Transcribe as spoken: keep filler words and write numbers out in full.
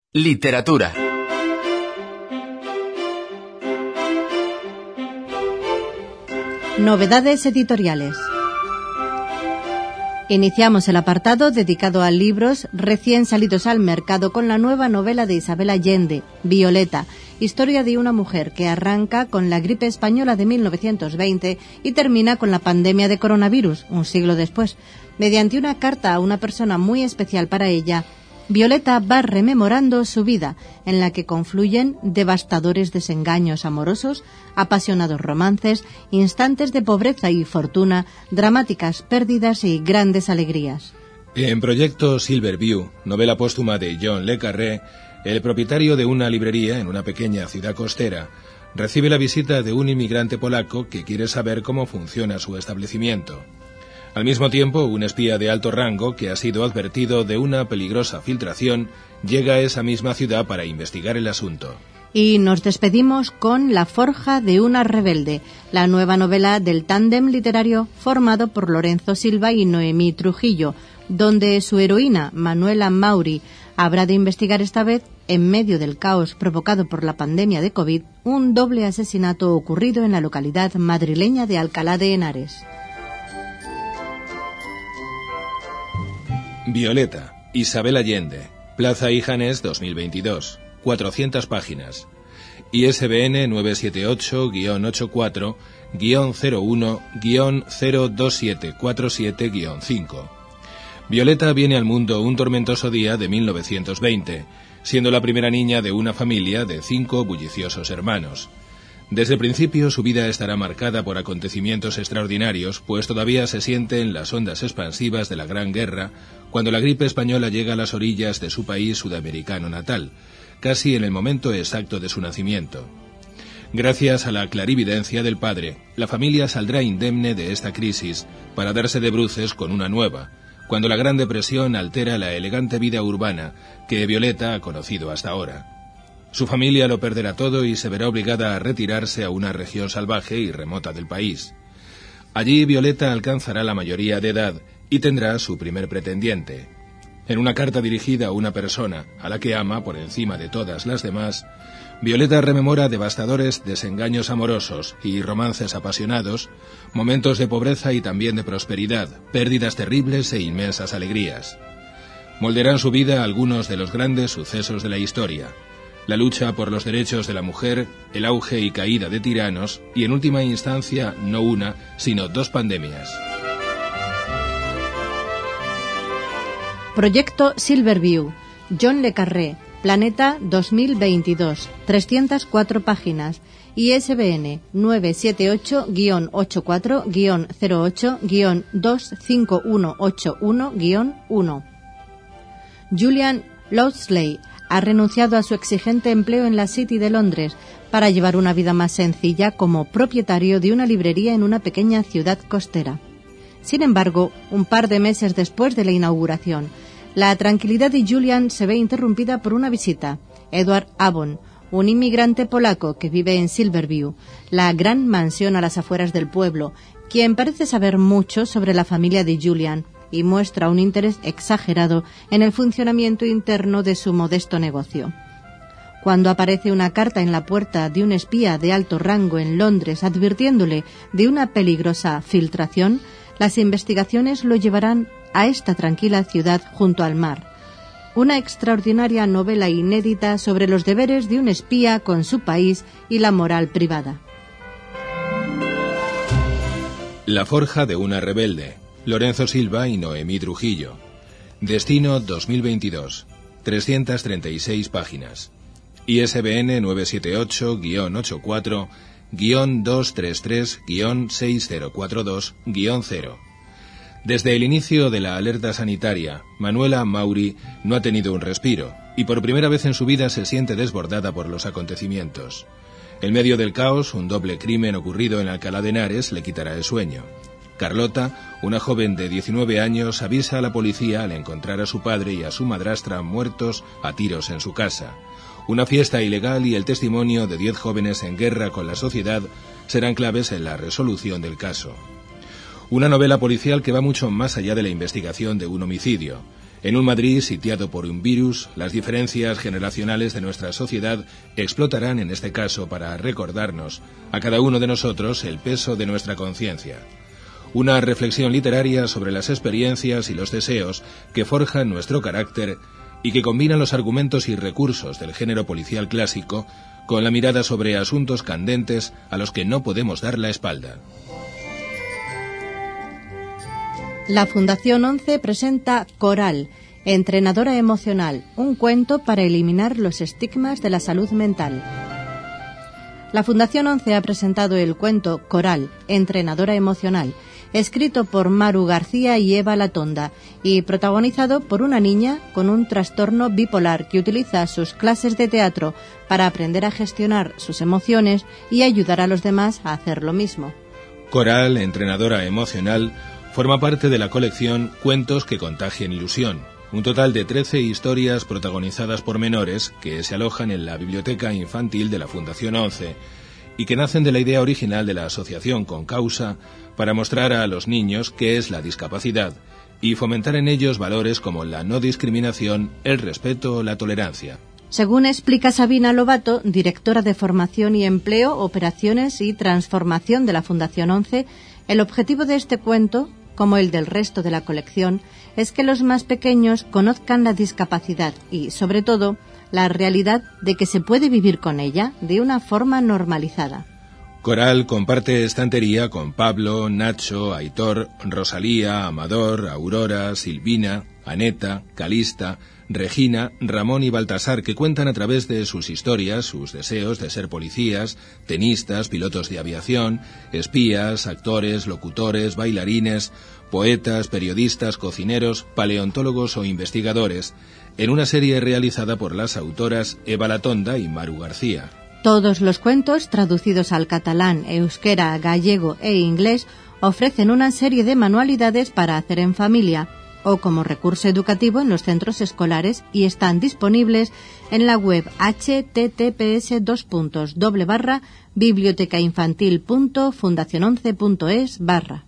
Literatura. Novedades editoriales. Iniciamos el apartado dedicado a libros recién salidos al mercado con la nueva novela de Isabel Allende, Violeta, historia de una mujer que arranca con la gripe española de mil novecientos veinte y termina con la pandemia de coronavirus, un siglo después. Mediante una carta a una persona muy especial para ella, Violeta va rememorando su vida, en la que confluyen devastadores desengaños amorosos, apasionados romances, instantes de pobreza y fortuna, dramáticas pérdidas y grandes alegrías. En Proyecto Silverview, novela póstuma de John le Carré, el propietario de una librería en una pequeña ciudad costera recibe la visita de un inmigrante polaco que quiere saber cómo funciona su establecimiento. Al mismo tiempo, un espía de alto rango que ha sido advertido de una peligrosa filtración llega a esa misma ciudad para investigar el asunto. Y nos despedimos con La forja de una rebelde, la nueva novela del tándem literario formado por Lorenzo Silva y Noemí Trujillo, donde su heroína, Manuela Mauri, habrá de investigar esta vez, en medio del caos provocado por la pandemia de COVID, un doble asesinato ocurrido en la localidad madrileña de Alcalá de Henares. Violeta, Isabel Allende, Plaza Ijanes dos mil veintidós, cuatrocientas páginas, I S B N nueve siete ocho guión ochenta y cuatro guión cero uno guión cero dos siete cuatro siete guión cinco. Violeta viene al mundo un tormentoso día de mil novecientos veinte, siendo la primera niña de una familia de cinco bulliciosos hermanos. Desde el principio su vida estará marcada por acontecimientos extraordinarios, pues todavía se sienten las ondas expansivas de la Gran Guerra, cuando la gripe española llega a las orillas de su país sudamericano natal, casi en el momento exacto de su nacimiento. Gracias a la clarividencia del padre, la familia saldrá indemne de esta crisis para darse de bruces con una nueva, cuando la Gran Depresión altera la elegante vida urbana que Violeta ha conocido hasta ahora. Su familia lo perderá todo y se verá obligada a retirarse a una región salvaje y remota del país. Allí Violeta alcanzará la mayoría de edad y tendrá su primer pretendiente. En una carta dirigida a una persona a la que ama por encima de todas las demás, Violeta rememora devastadores desengaños amorosos y romances apasionados, momentos de pobreza y también de prosperidad, pérdidas terribles e inmensas alegrías. Moldearán su vida algunos de los grandes sucesos de la historia: la lucha por los derechos de la mujer, el auge y caída de tiranos y, en última instancia, no una, sino dos pandemias. Proyecto Silverview, John le Carré, Planeta dos mil veintidós, trescientas cuatro páginas, I S B N nueve siete ocho guión ochenta y cuatro guión cero ocho guión dos cinco uno ocho uno guión uno. Julian Lowsley ha renunciado a su exigente empleo en la City de Londres para llevar una vida más sencilla como propietario de una librería en una pequeña ciudad costera. Sin embargo, un par de meses después de la inauguración, la tranquilidad de Julian se ve interrumpida por una visita. Edward Avon, un inmigrante polaco que vive en Silverview, la gran mansión a las afueras del pueblo, quien parece saber mucho sobre la familia de Julian y muestra un interés exagerado en el funcionamiento interno de su modesto negocio. Cuando aparece una carta en la puerta de un espía de alto rango en Londres advirtiéndole de una peligrosa filtración, las investigaciones lo llevarán a esta tranquila ciudad junto al mar. Una extraordinaria novela inédita sobre los deberes de un espía con su país y la moral privada. La forja de una rebelde, Lorenzo Silva y Noemí Trujillo. Destino dos mil veintidós, trescientas treinta y seis páginas. I S B N nueve siete ocho guión ochenta y cuatro guión doscientos treinta y tres guión seis cero cuatro dos guión cero. Desde el inicio de la alerta sanitaria, Manuela Mauri no ha tenido un respiro y por primera vez en su vida se siente desbordada por los acontecimientos. En medio del caos, un doble crimen ocurrido en Alcalá de Henares le quitará el sueño. Carlota, una joven de diecinueve años, avisa a la policía al encontrar a su padre y a su madrastra muertos a tiros en su casa. Una fiesta ilegal y el testimonio de diez jóvenes en guerra con la sociedad serán claves en la resolución del caso. Una novela policial que va mucho más allá de la investigación de un homicidio. En un Madrid sitiado por un virus, las diferencias generacionales de nuestra sociedad explotarán en este caso para recordarnos a cada uno de nosotros el peso de nuestra conciencia. Una reflexión literaria sobre las experiencias y los deseos que forjan nuestro carácter y que combinan los argumentos y recursos del género policial clásico con la mirada sobre asuntos candentes a los que no podemos dar la espalda. La Fundación once presenta Coral, Entrenadora Emocional, un cuento para eliminar los estigmas de la salud mental. La Fundación once ha presentado el cuento Coral, Entrenadora Emocional, escrito por Maru García y Eva Latonda y protagonizado por una niña con un trastorno bipolar que utiliza sus clases de teatro para aprender a gestionar sus emociones y ayudar a los demás a hacer lo mismo. Coral, Entrenadora Emocional, forma parte de la colección Cuentos que contagian ilusión, un total de trece historias protagonizadas por menores que se alojan en la biblioteca infantil de la Fundación once y que nacen de la idea original de la asociación con causa para mostrar a los niños qué es la discapacidad y fomentar en ellos valores como la no discriminación, el respeto o la tolerancia. Según explica Sabina Lobato, directora de Formación y Empleo, Operaciones y Transformación de la Fundación once, el objetivo de este cuento, como el del resto de la colección, es que los más pequeños conozcan la discapacidad y, sobre todo, la realidad de que se puede vivir con ella de una forma normalizada. Coral comparte estantería con Pablo, Nacho, Aitor, Rosalía, Amador, Aurora, Silvina, Aneta, Calista, Regina, Ramón y Baltasar, que cuentan a través de sus historias sus deseos de ser policías, tenistas, pilotos de aviación, espías, actores, locutores, bailarines, poetas, periodistas, cocineros, paleontólogos o investigadores, en una serie realizada por las autoras Eva Latonda y Maru García. Todos los cuentos, traducidos al catalán, euskera, gallego e inglés, ofrecen una serie de manualidades para hacer en familia o como recurso educativo en los centros escolares y están disponibles en la web h t t p s dos puntos doble barra bibliotecainfantil punto fundación once punto es barra.